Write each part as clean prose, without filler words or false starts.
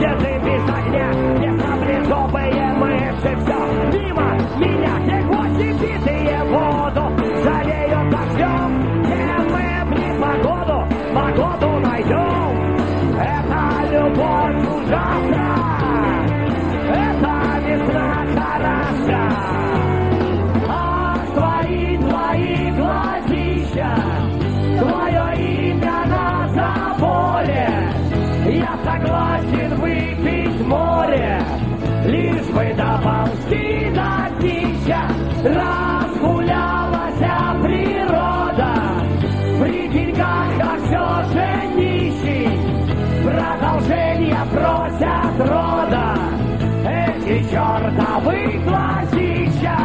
язык без огня, где саблезубые мыши, все мимо меня, где гвозди битые в воду, жалеют дождем, где мы в непогоду, погоду найдем. Это любовь ужасна, это весна хороша. Ах, твои глазища, твое имя на заборе. Я согласен выпить море, лишь бы доползти до днища. Разгулялась природа, при деньгах, а все же нищий. Продолжение просят рода эти чертовы глазища.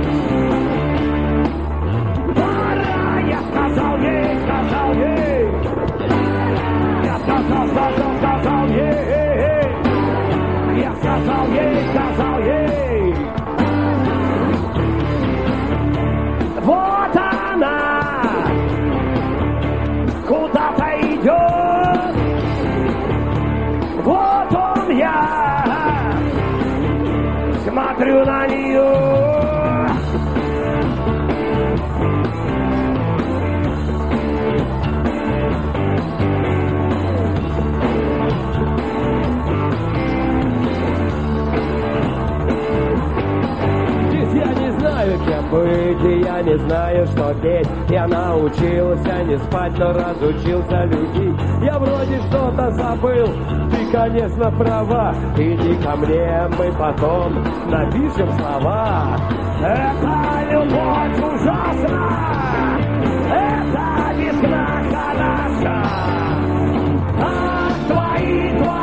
Пора, я сказал ей, я сказал ей, я сказал ей. Вот она куда-то идет, вот он я смотрю на нее. Кем быть, и я не знаю, что петь. Я научился не спать, но разучился любить. Я вроде что-то забыл, ты, конечно, права. Иди ко мне, мы потом напишем слова. Это любовь ужасна, это весна хороша. Ах, твои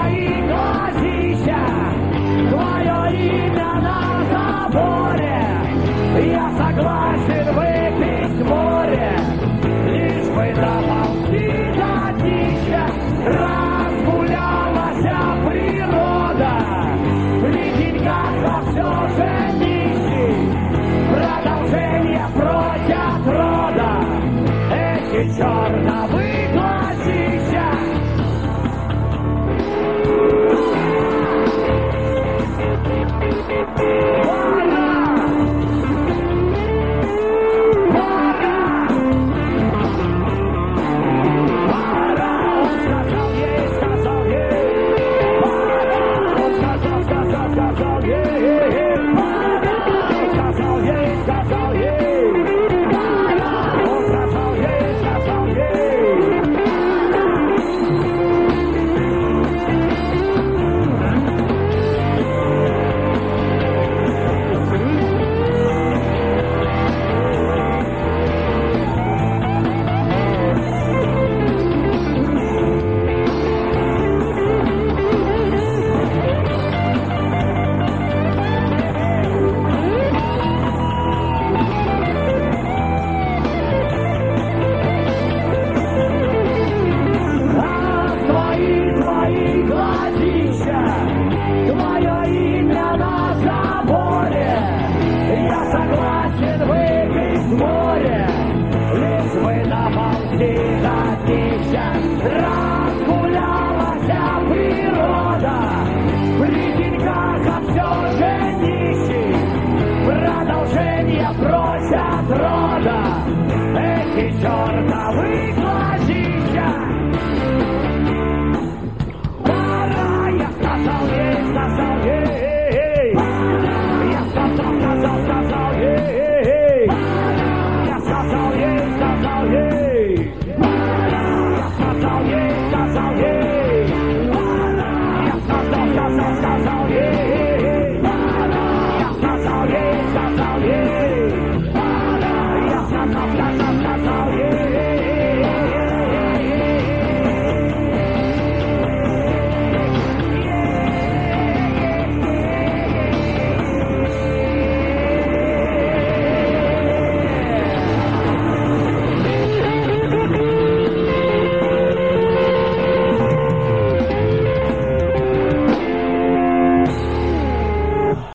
глазища, твое имя на заборе. Я согласен выпить море, лишь бы доползти до днища. Разгулялась природа, при деньгах, а все же нищий. Продолжение просят рода эти чертовы глазища. Разгулялась природа,